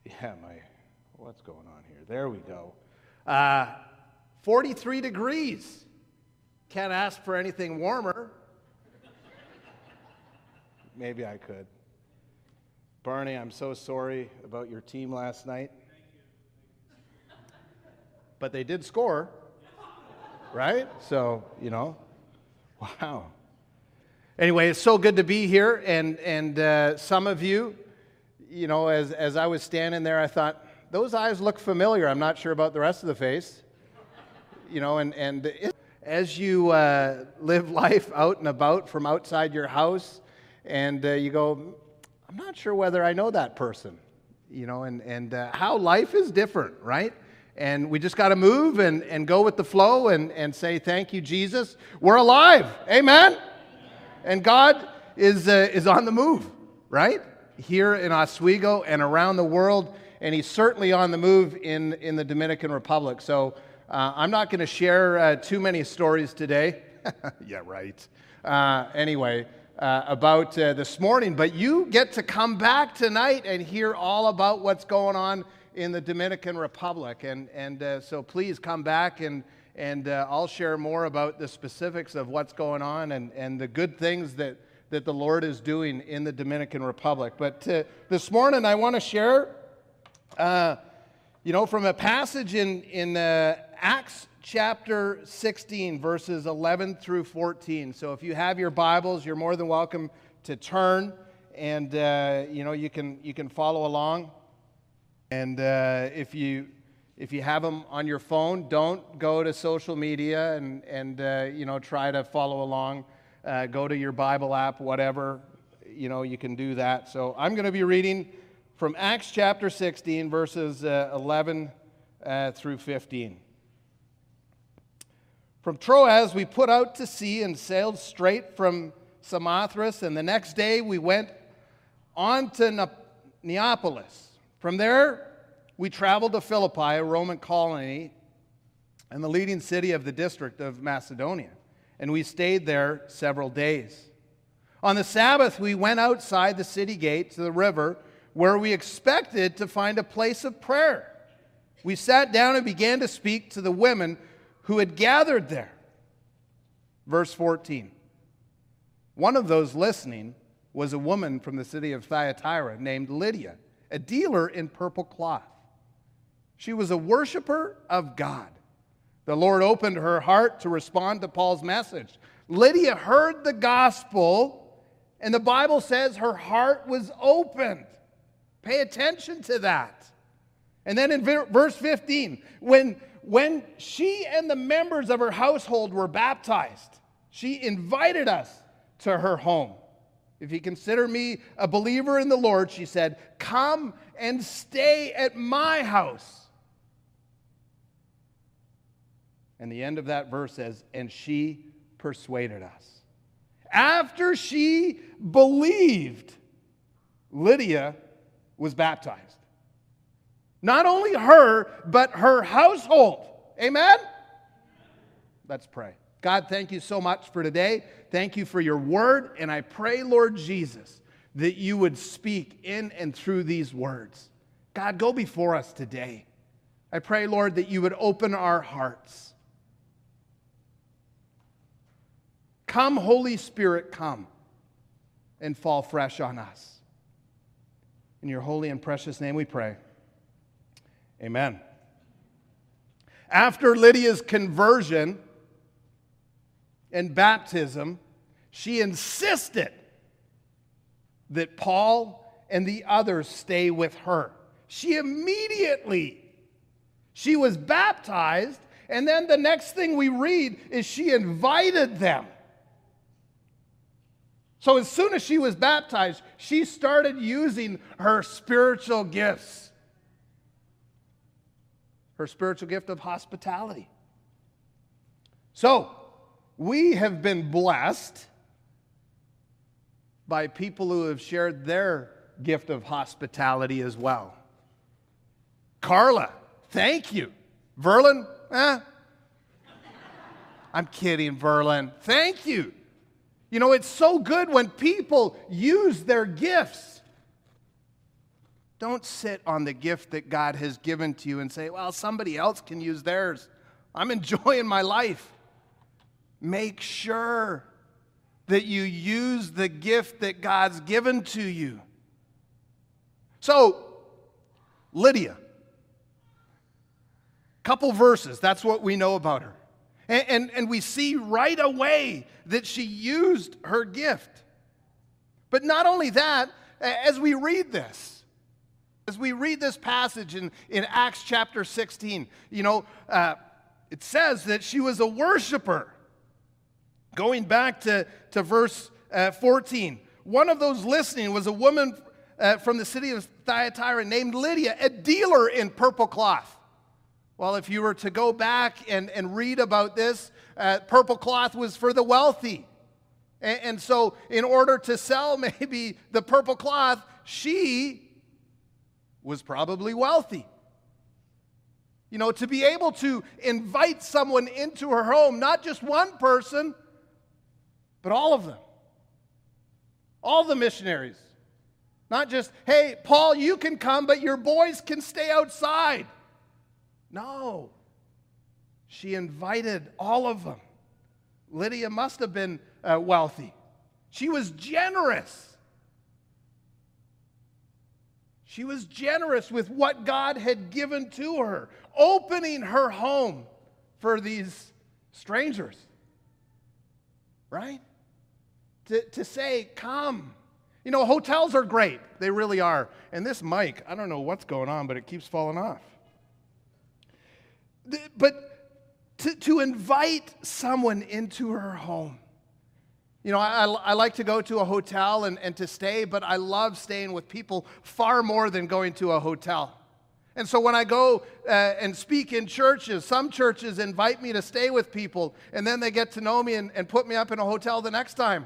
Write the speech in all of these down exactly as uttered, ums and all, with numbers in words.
Yeah, my, what's going on here? There we go. Uh, forty-three degrees. Can't ask for anything warmer. Maybe I could. Barney, I'm so sorry about your team last night. But they did score, right? So, you know, wow. Anyway, it's so good to be here, and and uh, some of you, you know, as as I was standing there, I thought, those eyes look familiar. I'm not sure about the rest of the face. You know, and, and it, as you uh, live life out and about from outside your house, and uh, you go, I'm not sure whether I know that person, you know, and, and uh, how life is different, right? And we just got to move and, and go with the flow and, and say, thank you, Jesus. We're alive. Amen? And God is uh, is on the move, right? Here in Oswego and around the world, and He's certainly on the move in, in the Dominican Republic. So uh, I'm not going to share uh, too many stories today. Yeah, right. Uh, anyway, uh, about uh, this morning, but you get to come back tonight and hear all about what's going on in the Dominican Republic, and and uh, so please come back and. And uh, I'll share more about the specifics of what's going on and, and the good things that, that the Lord is doing in the Dominican Republic. But uh, this morning I want to share, uh, you know, from a passage in, in uh, Acts chapter sixteen, verses eleven through fourteen. So if you have your Bibles, you're more than welcome to turn, and, uh, you know, you can, you can follow along. And uh, if you... If you have them on your phone, don't go to social media and, and uh, you know, try to follow along. Uh, go to your Bible app, whatever, you know, you can do that. So I'm going to be reading from Acts chapter sixteen, verses uh, eleven uh, through fifteen. From Troas we put out to sea and sailed straight from Samothrace, and the next day we went on to Neapolis. From there we traveled to Philippi, a Roman colony, and the leading city of the district of Macedonia, and we stayed there several days. On the Sabbath, we went outside the city gate to the river, where we expected to find a place of prayer. We sat down and began to speak to the women who had gathered there. Verse fourteen. One of those listening was a woman from the city of Thyatira named Lydia, a dealer in purple cloth. She was a worshiper of God. The Lord opened her heart to respond to Paul's message. Lydia heard the gospel, and the Bible says her heart was opened. Pay attention to that. And then in verse fifteen, when, when she and the members of her household were baptized, she invited us to her home. If you consider me a believer in the Lord, she said, come and stay at my house. And the end of that verse says, and she persuaded us. After she believed, Lydia was baptized. Not only her, but her household. Amen? Let's pray. God, thank you so much for today. Thank you for your word. And I pray, Lord Jesus, that you would speak in and through these words. God, go before us today. I pray, Lord, that you would open our hearts. Come, Holy Spirit, come and fall fresh on us. In your holy and precious name we pray. Amen. After Lydia's conversion and baptism, she insisted that Paul and the others stay with her. She immediately, she was baptized, and then the next thing we read is she invited them. So as soon as she was baptized, she started using her spiritual gifts. Her spiritual gift of hospitality. So, we have been blessed by people who have shared their gift of hospitality as well. Carla, thank you. Verlin, eh? I'm kidding, Verlin. Thank you. You know, it's so good when people use their gifts Don't sit on the gift that God has given to you and say, well, somebody else can use theirs. I'm enjoying my life. Make sure that you use the gift that God's given to you. So, Lydia, couple verses, that's what we know about her. And, and, and we see right away that she used her gift. But not only that, as we read this, as we read this passage in, in Acts chapter sixteen, you know, uh, it says that she was a worshiper. Going back to, to verse uh, fourteen, one of those listening was a woman uh, from the city of Thyatira named Lydia, a dealer in purple cloth. Well, if you were to go back and, and read about this, uh, purple cloth was for the wealthy. And, and so in order to sell maybe the purple cloth, she was probably wealthy. You know, to be able to invite someone into her home, not just one person, but all of them. All the missionaries. Not just, hey, Paul, you can come, but your boys can stay outside. No. She invited all of them. Lydia must have been uh, wealthy. She was generous. She was generous with what God had given to her, opening her home for these strangers. Right? To, to say, come. You know, hotels are great. They really are. And this mic, I don't know what's going on, but it keeps falling off. The, but to, to invite someone into her home. You know, I, I like to go to a hotel and, and to stay, but I love staying with people far more than going to a hotel. And so when I go uh, and speak in churches, some churches invite me to stay with people, and then they get to know me and, and put me up in a hotel the next time.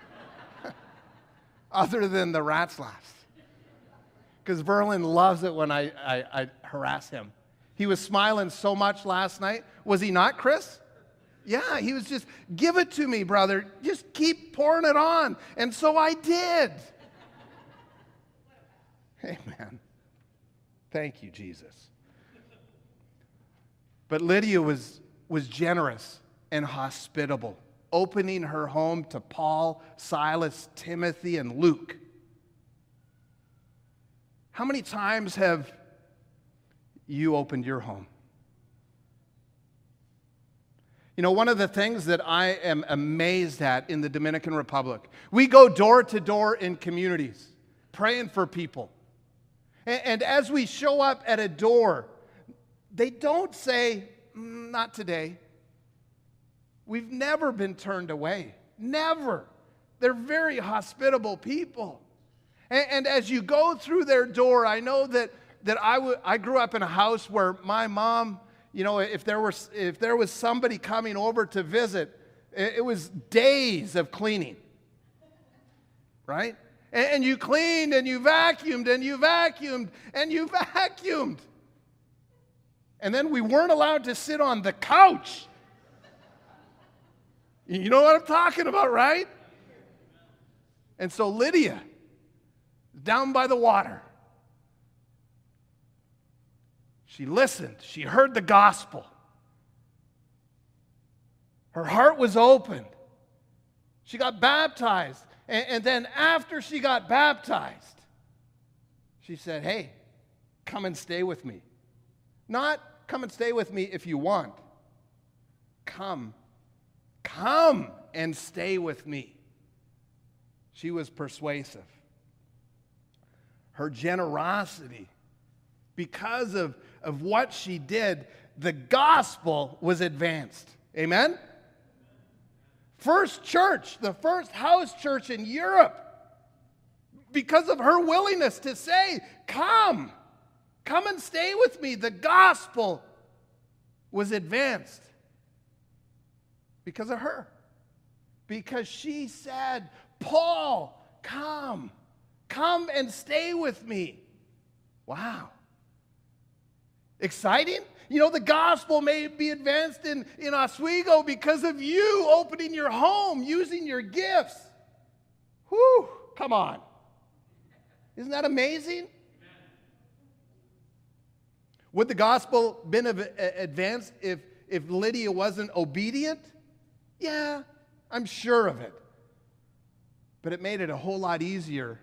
Other than the Ratzlaffs. Because Verlin loves it when I, I, I harass him. He was smiling so much last night. Was he not, Chris? Yeah, he was just, give it to me, brother. Just keep pouring it on. And so I did. Amen. Thank you, Jesus. But Lydia was, was generous and hospitable, opening her home to Paul, Silas, Timothy, and Luke. How many times have you opened your home? You know, one of the things that I am amazed at in the Dominican Republic, we go door to door in communities, praying for people. And, and as we show up at a door, they don't say, mm, not today. We've never been turned away. Never. They're very hospitable people. And, and as you go through their door, I know that, that I, w- I grew up in a house where my mom, you know, if there, were, if there was somebody coming over to visit, it, it was days of cleaning. Right? And, and you cleaned and you vacuumed and you vacuumed and you vacuumed. And then we weren't allowed to sit on the couch. You know what I'm talking about, right? And so Lydia, down by the water, she listened. She heard the gospel. Her heart was opened. She got baptized. And, and then after she got baptized, she said, hey, come and stay with me. Not come and stay with me if you want. Come. Come and stay with me. She was persuasive. Her generosity, because of, of what she did, the gospel was advanced. Amen? First church, the first house church in Europe, because of her willingness to say, come, come and stay with me. The gospel was advanced. Because of her. Because she said, Paul, come. Come and stay with me. Wow. Exciting? You know, the gospel may be advanced in, in Oswego because of you opening your home, using your gifts. Whew, come on. Isn't that amazing? Would the gospel been av- advanced if, if Lydia wasn't obedient? Yeah, I'm sure of it. But it made it a whole lot easier,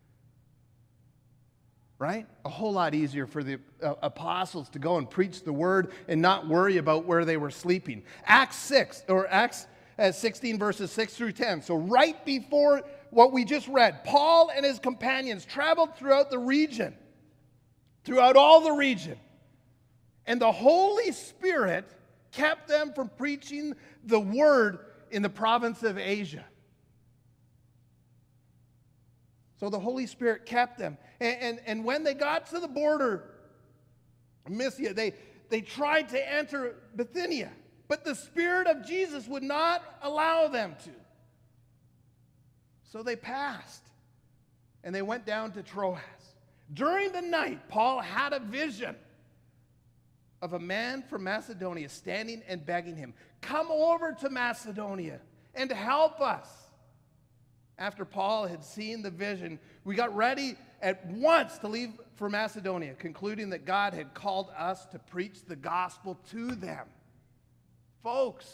right? A whole lot easier for the uh, apostles to go and preach the word and not worry about where they were sleeping. Acts six, or Acts uh, sixteen, verses six through ten. So right before what we just read, Paul and his companions traveled throughout the region, throughout all the region. And the Holy Spirit kept them from preaching the word in the province of Asia. So the Holy Spirit kept them. And, and, and when they got to the border, Mysia, they, they tried to enter Bithynia. But the Spirit of Jesus would not allow them to. So they passed. And they went down to Troas. During the night, Paul had a vision of a man from Macedonia standing and begging him, "Come over to Macedonia and help us." After Paul had seen the vision, we got ready at once to leave for Macedonia, concluding that God had called us to preach the gospel to them. Folks,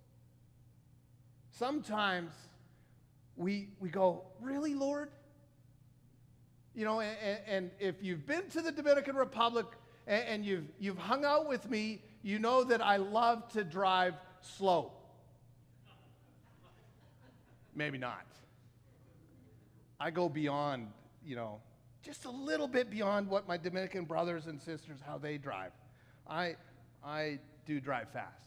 sometimes we, we go, "Really, Lord?" You know, and, and if you've been to the Dominican Republic and, and you've, you've hung out with me, you know that I love to drive slow. Maybe not. I go beyond, you know, just a little bit beyond what my Dominican brothers and sisters, how they drive. I, I do drive fast.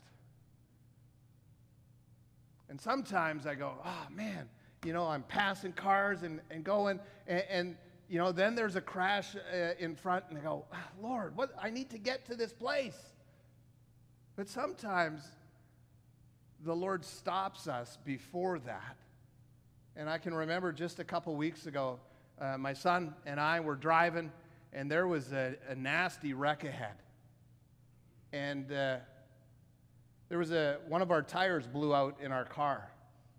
And sometimes I go, "Oh, man, you know, I'm passing cars and, and going, and, and, you know, then there's a crash uh, in front, and I go, oh, Lord, what? I need to get to this place." But sometimes the Lord stops us before that. And I can remember just a couple weeks ago, uh, my son and I were driving, and there was a, a nasty wreck ahead. And uh, there was a, one of our tires blew out in our car.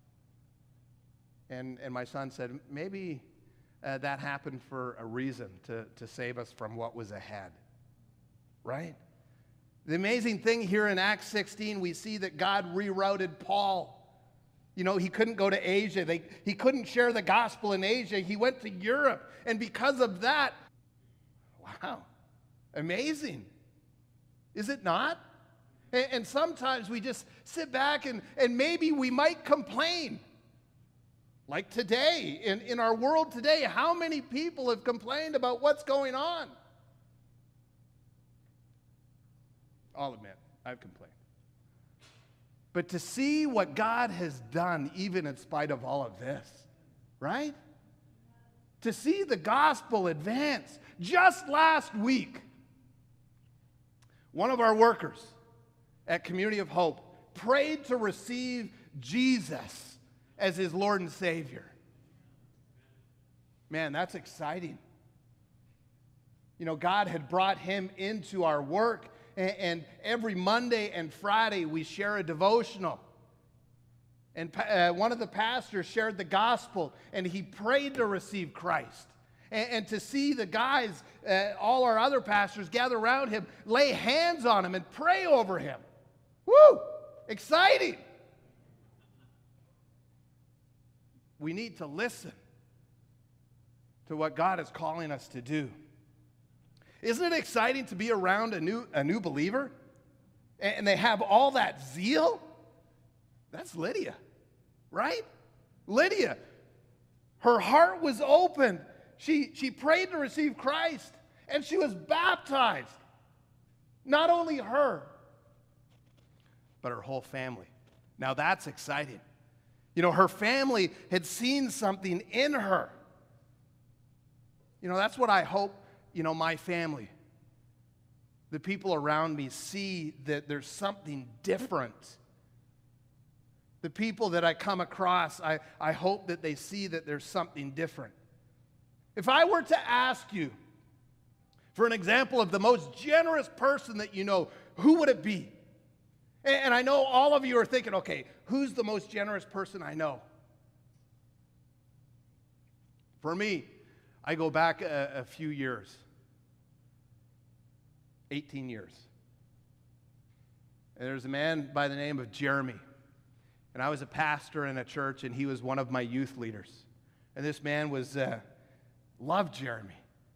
And, and my son said, maybe uh, that happened for a reason, to, to save us from what was ahead. Right? The amazing thing here in Acts sixteen, we see that God rerouted Paul. You know, he couldn't go to Asia. They, he couldn't share the gospel in Asia. He went to Europe. And because of that, wow, amazing. Is it not? And, and sometimes we just sit back and, and maybe we might complain. Like today, in, in our world today, how many people have complained about what's going on? I'll admit, I've complained. But to see what God has done, even in spite of all of this, right? To see the gospel advance. Just last week, one of our workers at Community of Hope prayed to receive Jesus as his Lord and Savior. Man, that's exciting. You know, God had brought him into our work. And every Monday and Friday, we share a devotional. And uh, one of the pastors shared the gospel, and he prayed to receive Christ. And, and to see the guys, uh, all our other pastors gather around him, lay hands on him and pray over him. Woo! Exciting! We need to listen to what God is calling us to do. Isn't it exciting to be around a new, a new believer? And they have all that zeal? That's Lydia, right? Lydia, her heart was open. She, she prayed to receive Christ, and she was baptized. Not only her, but her whole family. Now that's exciting. You know, her family had seen something in her. You know, that's what I hope, you know, my family, the people around me, see that there's something different. The people that I come across, I, I hope that they see that there's something different. If I were to ask you for an example of the most generous person that you know, who would it be? And, and I know all of you are thinking, okay, who's the most generous person I know? For me, I go back a, a few years. eighteen years. And there's a man by the name of Jeremy. And I was a pastor in a church, and he was one of my youth leaders. And this man was, uh, loved Jeremy.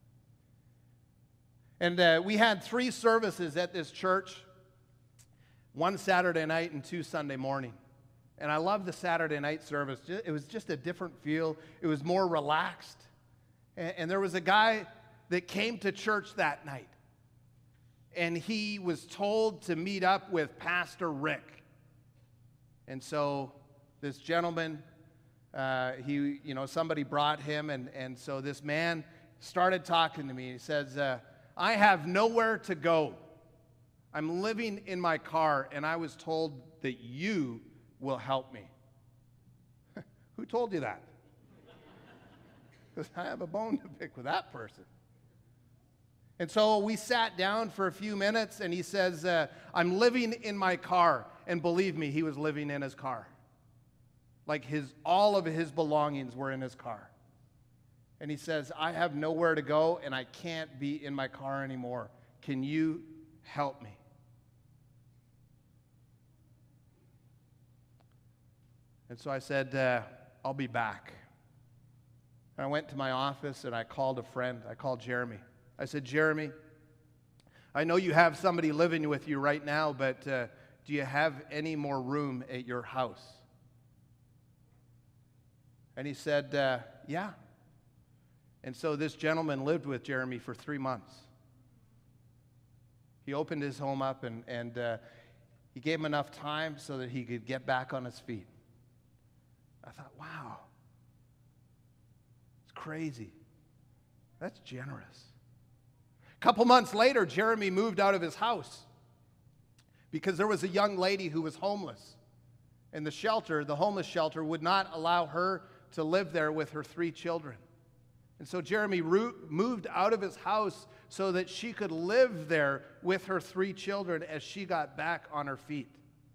And uh, we had three services at this church, one Saturday night and two Sunday morning. And I loved the Saturday night service. It was just a different feel. It was more relaxed. And, and there was a guy that came to church that night. And he was told to meet up with Pastor Rick. And so this gentleman, uh, he, you know, somebody brought him, and, and so this man started talking to me. He says, uh, I have nowhere to go. I'm living in my car, and I was told that you will help me. Who told you that? Because I have a bone to pick with that person. And so we sat down for a few minutes, and he says, uh, I'm living in my car. And believe me, he was living in his car. Like his, all of his belongings were in his car. And he says, I have nowhere to go, and I can't be in my car anymore. Can you help me? And so I said, uh, I'll be back. And I went to my office, and I called a friend. I called Jeremy. I said, Jeremy, I know you have somebody living with you right now, but uh, do you have any more room at your house? And he said, uh, yeah. And so this gentleman lived with Jeremy for three months. He opened his home up, and, and uh, he gave him enough time so that he could get back on his feet. I thought, wow, it's crazy. That's generous. A couple months later, Jeremy moved out of his house because there was a young lady who was homeless. And the shelter, the homeless shelter, would not allow her to live there with her three children. And so Jeremy moved out of his house so that she could live there with her three children as she got back on her feet.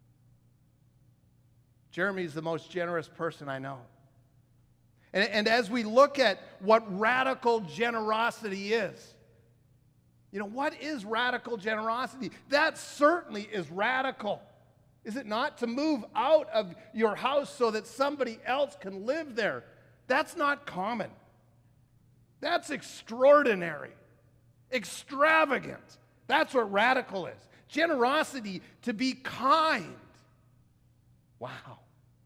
Jeremy's the most generous person I know. And, and as we look at what radical generosity is, you know, what is radical generosity? That certainly is radical. Is it not? To move out of your house so that somebody else can live there. That's not common. That's extraordinary. Extravagant. That's what radical is. Generosity, to be kind. Wow.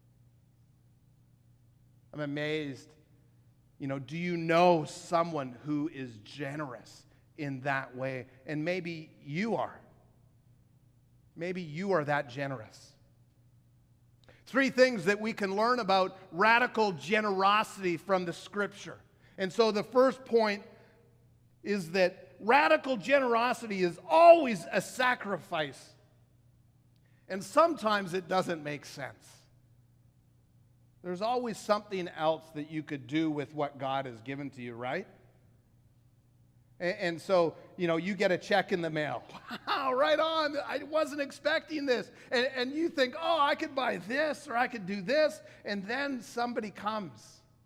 I'm amazed. You know, do you know someone who is generous in that way? And maybe you are. Maybe you are that generous. Three things that we can learn about radical generosity from the Scripture. And so the first point is that radical generosity is always a sacrifice. And sometimes it doesn't make sense. There's always something else that you could do with what God has given to you, right? And, and so, you know, you get a check in the mail. Wow, right on. I wasn't expecting this. And, and you think, oh, I could buy this or I could do this. And then somebody comes.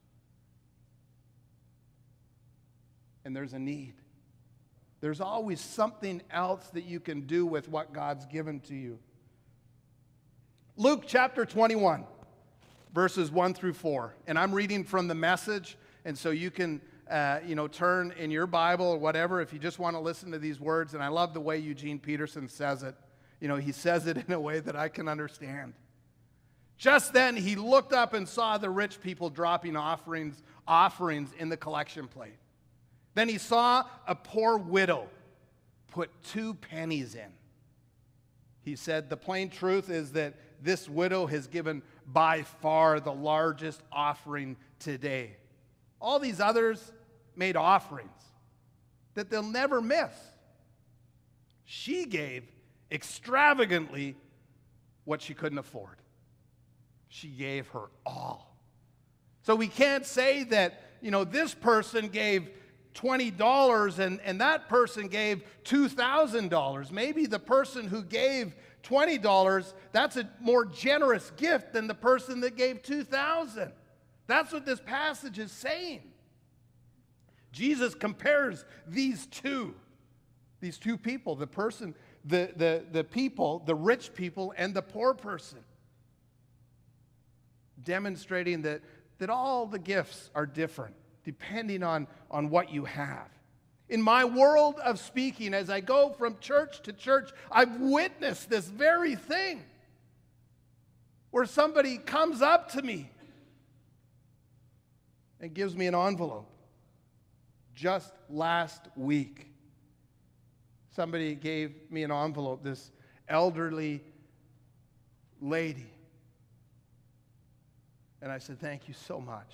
And there's a need. There's always something else that you can do with what God's given to you. Luke chapter twenty-one, verses one through four. And I'm reading from the Message, and so you can, uh, you know, turn in your Bible or whatever if you just want to listen to these words. And I love the way Eugene Peterson says it. You know, he says it in a way that I can understand. Just then he looked up and saw the rich people dropping offerings, offerings in the collection plate. Then he saw a poor widow put two pennies in. He said, the plain truth is that this widow has given by far the largest offering today. All these others made offerings that they'll never miss. She gave extravagantly what she couldn't afford. She gave her all. So we can't say that, you know, this person gave twenty dollars and, and that person gave two thousand dollars. Maybe the person who gave twenty dollars, that's a more generous gift than the person that gave two thousand dollars. That's what this passage is saying. Jesus compares these two. These two people, the person, the, the, the people, the rich people and the poor person. Demonstrating that, that all the gifts are different depending on, on what you have. In my world of speaking, as I go from church to church, I've witnessed this very thing where somebody comes up to me and gives me an envelope. Just last week, somebody gave me an envelope, this elderly lady. And I said, thank you so much.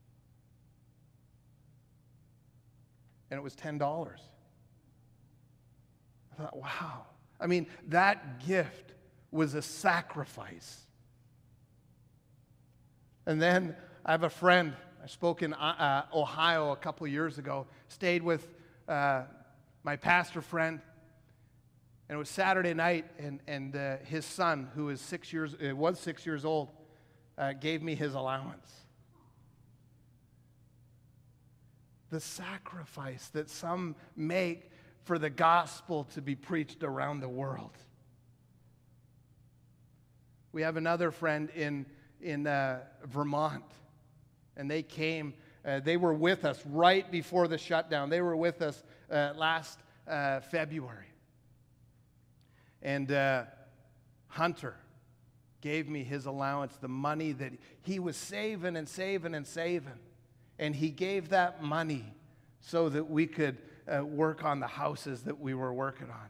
And it was ten dollars. I thought, wow. I mean, that gift was a sacrifice. And then I have a friend, I spoke in uh, Ohio a couple of years ago, stayed with uh, my pastor friend, and it was Saturday night, and, and uh, his son, who is six years, uh, was six years old, uh, gave me his allowance. The sacrifice that some make for the gospel to be preached around the world. We have another friend in, in uh, Vermont, and they came, uh, they were with us right before the shutdown. They were with us uh, last uh, February. And uh, Hunter gave me his allowance, the money that he was saving and saving and saving. And he gave that money so that we could uh, work on the houses that we were working on.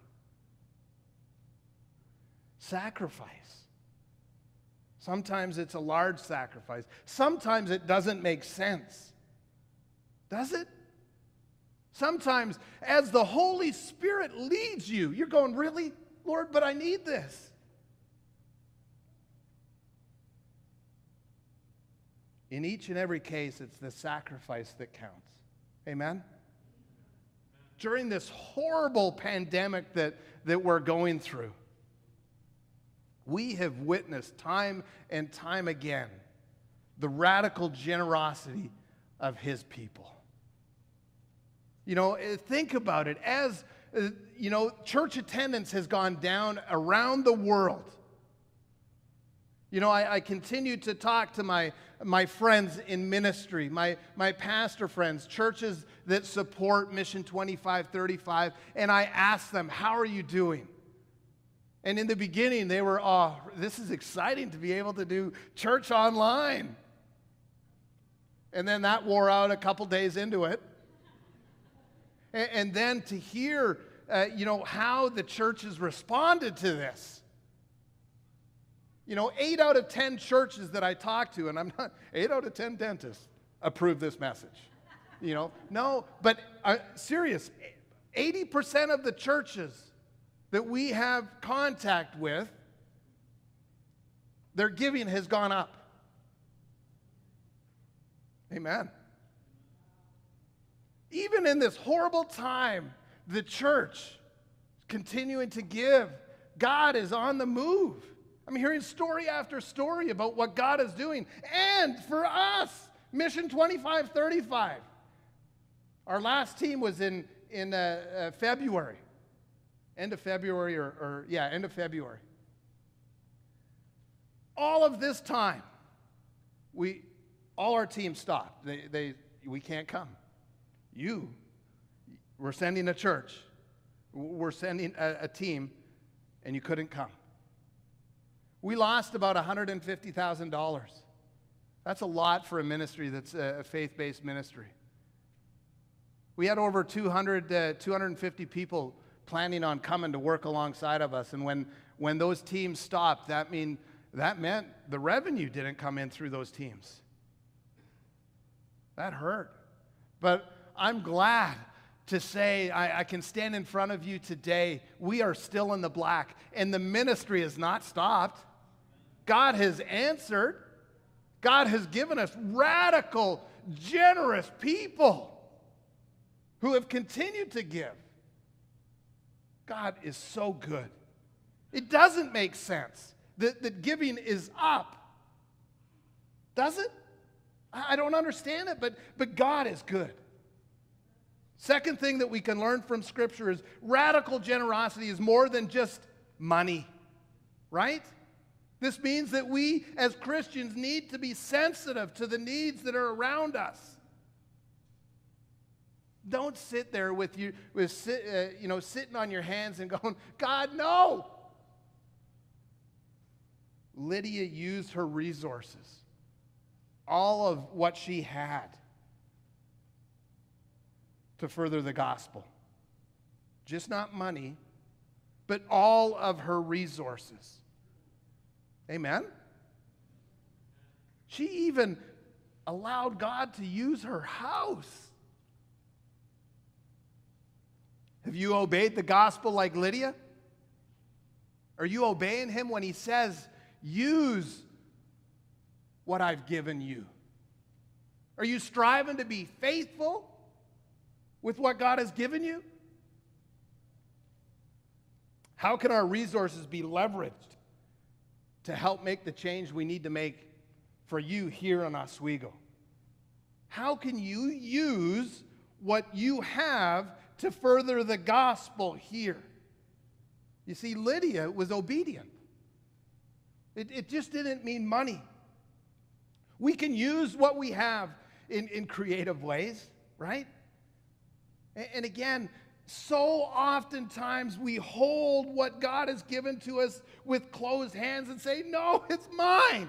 Sacrifice. Sometimes it's a large sacrifice. Sometimes it doesn't make sense. Does it? Sometimes, as the Holy Spirit leads you, you're going, really, Lord, but I need this. In each and every case, it's the sacrifice that counts. Amen? During this horrible pandemic that, that we're going through, we have witnessed time and time again the radical generosity of His people. You know, think about it. As, you know, church attendance has gone down around the world. You know, I, I continue to talk to my, my friends in ministry, my, my pastor friends, churches that support Mission twenty-five thirty-five, and I ask them, how are you doing? And in the beginning, they were, oh, this is exciting to be able to do church online. And then that wore out a couple days into it. And, and then to hear, uh, you know, how the churches responded to this. You know, eight out of ten churches that I talk to, and I'm not, eight out of ten dentists approve this message. You know, no, but uh, serious, eighty percent of the churches that we have contact with, their giving has gone up. Amen. Even in this horrible time, the church is continuing to give. God is on the move. I'm hearing story after story about what God is doing. And for us, Mission twenty-five thirty-five. Our last team was in, in uh, uh, February. End of February, or, or yeah, end of February. All of this time, we, all our teams stopped. They, they, we can't come. You, we're sending a church. We're sending a, a team, and you couldn't come. We lost about one hundred fifty thousand dollars. That's a lot for a ministry that's a faith-based ministry. We had over two hundred, uh, two hundred fifty people planning on coming to work alongside of us, and when, when those teams stopped, that, mean, that meant the revenue didn't come in through those teams. That hurt. But I'm glad to say I, I can stand in front of you today. We are still in the black, and the ministry has not stopped. God has answered. God has given us radical, generous people who have continued to give. God is so good. It doesn't make sense that, that giving is up. Does it? I don't understand it, but, but God is good. Second thing that we can learn from Scripture is radical generosity is more than just money, right? This means that we as Christians need to be sensitive to the needs that are around us. Don't sit there with you, with sit, uh, you know, sitting on your hands and going, God, no. Lydia used her resources, all of what she had, to further the gospel. Just not money, but all of her resources. Amen? She even allowed God to use her house. Have you obeyed the gospel like Lydia? Are you obeying him when he says, use what I've given you? Are you striving to be faithful with what God has given you? How can our resources be leveraged to help make the change we need to make for you here in Oswego? How can you use what you have to further the gospel here? You see, Lydia was obedient. It, it just didn't mean money. We can use what we have in, in creative ways, right? And, and again, so oftentimes we hold what God has given to us with closed hands and say, no, it's mine.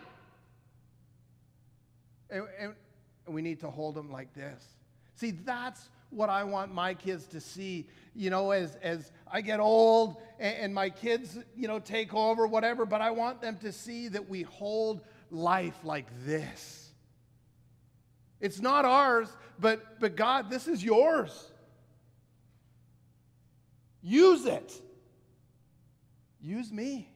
And, and, and we need to hold them like this. See, that's what I want my kids to see, you know, as, as I get old and, and my kids, you know, take over, whatever, but I want them to see that we hold life like this. It's not ours, but, but God, this is yours. Use it. Use me.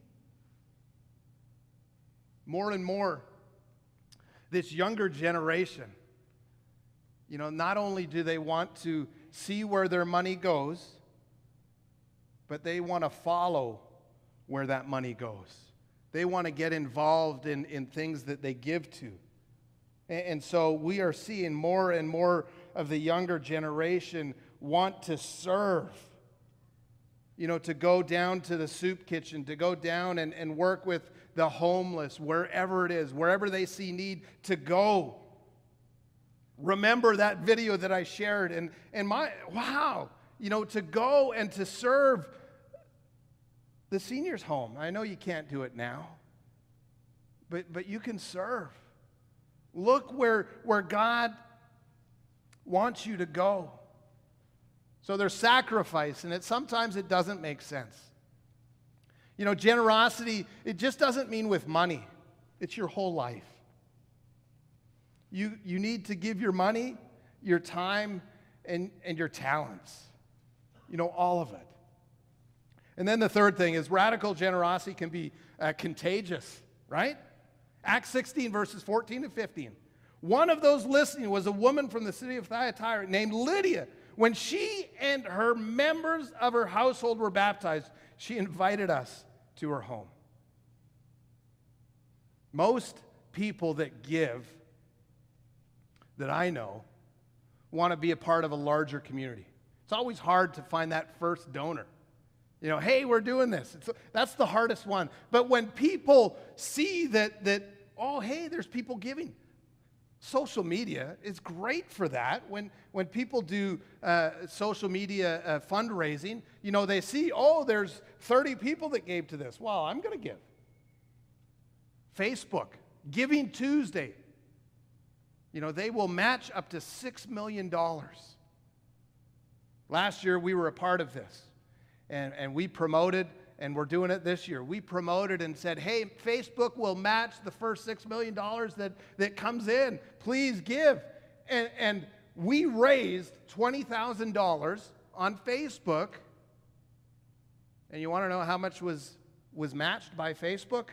More and more, this younger generation, you know, not only do they want to see where their money goes, but they want to follow where that money goes. They want to get involved in, in things that they give to. And, and so we are seeing more and more of the younger generation want to serve. You know, to go down to the soup kitchen, to go down and, and work with the homeless, wherever it is, wherever they see need, to go. Remember that video that I shared, and, and my, wow, you know, to go and to serve the seniors' home. I know you can't do it now, but, but you can serve. Look where, where God wants you to go. So there's sacrifice, and it sometimes it doesn't make sense. You know, generosity, it just doesn't mean with money. It's your whole life. You, you need to give your money, your time, and, and your talents. You know, all of it. And then the third thing is radical generosity can be uh, contagious, right? Acts sixteen, verses fourteen to fifteen. One of those listening was a woman from the city of Thyatira named Lydia. When she and her members of her household were baptized, she invited us to her home. Most people that give, that I know, want to be a part of a larger community. It's always hard to find that first donor. You know, hey, we're doing this. It's, that's the hardest one. But when people see that, that, oh, hey, there's people giving. Social media is great for that. When, when people do uh, social media uh, fundraising, you know, they see, oh, there's thirty people that gave to this. Well, I'm going to give. Facebook, Giving Tuesday. You know, they will match up to six million dollars. Last year, we were a part of this, and, and we promoted, and we're doing it this year. We promoted and said, hey, Facebook will match the first six million dollars that, that comes in. Please give. And, and we raised twenty thousand dollars on Facebook. And you want to know how much was, was matched by Facebook?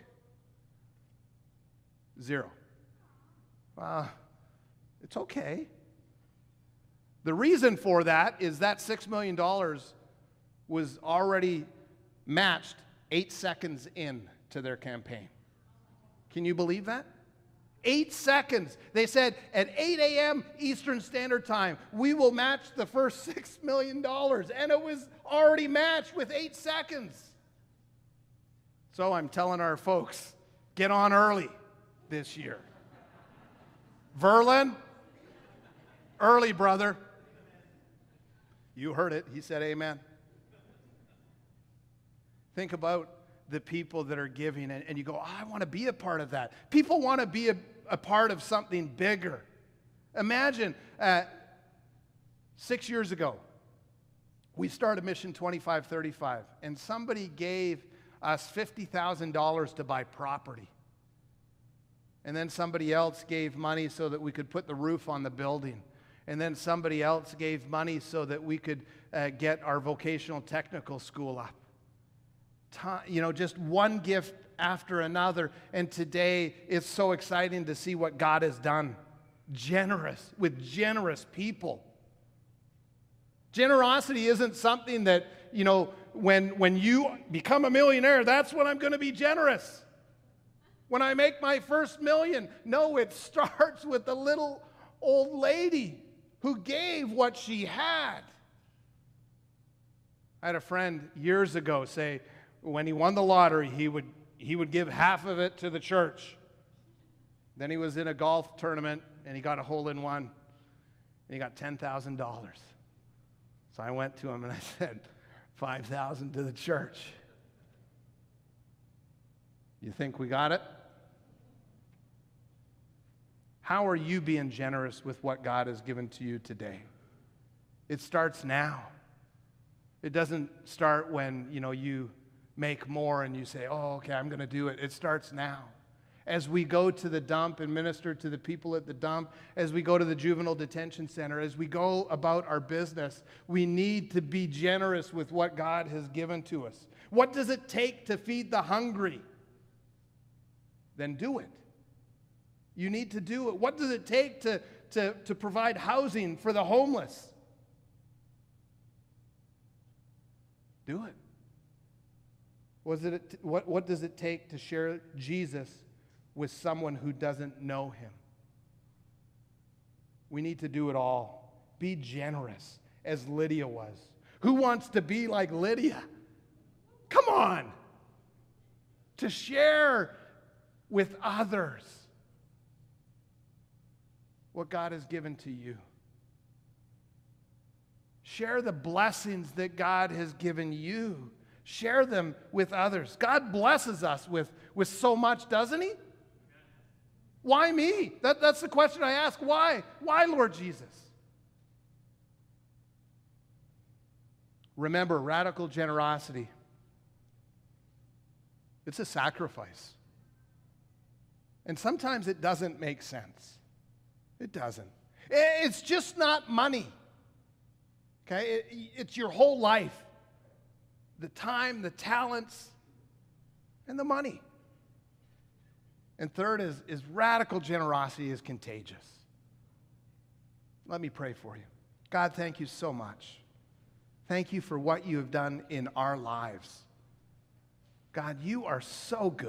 Zero. Uh, it's okay. The reason for that is that six million dollars was already matched eight seconds in to their campaign. Can you believe that? Eight seconds. They said at eight a.m. Eastern Standard Time, we will match the first six million dollars. And it was already matched with eight seconds. So I'm telling our folks, get on early this year. Verlin, early, brother. You heard it. He said amen. Think about the people that are giving, and, and you go, oh, I want to be a part of that. People want to be a, a part of something bigger. Imagine, uh, six years ago, we started Mission twenty-five thirty-five, and somebody gave us fifty thousand dollars to buy property. And then somebody else gave money so that we could put the roof on the building. And then somebody else gave money so that we could uh, get our vocational technical school up. Time, you know, just one gift after another. And today, it's so exciting to see what God has done. Generous, with generous people. Generosity isn't something that, you know, when, when you become a millionaire, that's when I'm going to be generous. When I make my first million. No, it starts with the little old lady who gave what she had. I had a friend years ago say when he won the lottery, he would, he would give half of it to the church. Then he was in a golf tournament and he got a hole-in-one and he got ten thousand dollars. So I went to him and I said, five thousand dollars to the church. You think we got it? How are you being generous with what God has given to you today? It starts now. It doesn't start when, you know, you make more and you say, oh, okay, I'm going to do it. It starts now. As we go to the dump and minister to the people at the dump, as we go to the juvenile detention center, as we go about our business, we need to be generous with what God has given to us. What does it take to feed the hungry? Then do it. You need to do it. What does it take to, to, to provide housing for the homeless? Do it. Was it what, what does it take to share Jesus with someone who doesn't know him? We need to do it all. Be generous, as Lydia was. Who wants to be like Lydia? Come on. To share with others what God has given to you. Share the blessings that God has given you. Share them with others. God blesses us with, with so much, doesn't he? Why me? That, that's the question I ask. Why? Why, Lord Jesus? Remember, radical generosity. It's a sacrifice. And sometimes it doesn't make sense. It doesn't. It's just not money. Okay? It, it's your whole life. The time, the talents, and the money. And third is, is radical generosity is contagious. Let me pray for you. God, thank you so much. Thank you for what you have done in our lives. God, you are so good.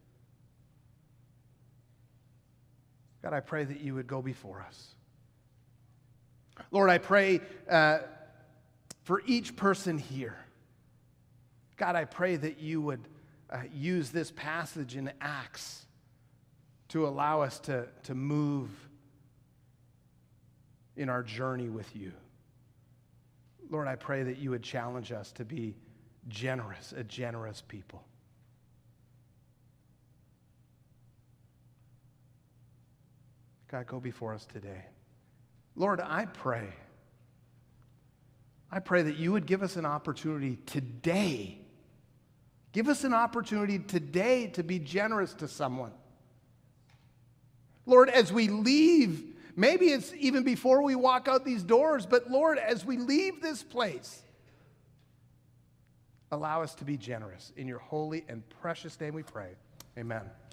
God, I pray that you would go before us. Lord, I pray uh, for each person here. God, I pray that you would uh, use this passage in Acts to allow us to, to move in our journey with you. Lord, I pray that you would challenge us to be generous, a generous people. God, go before us today. Lord, I pray, I pray that you would give us an opportunity today. Give us an opportunity today to be generous to someone. Lord, as we leave, maybe it's even before we walk out these doors, but Lord, as we leave this place, allow us to be generous. In your holy and precious name we pray. Amen.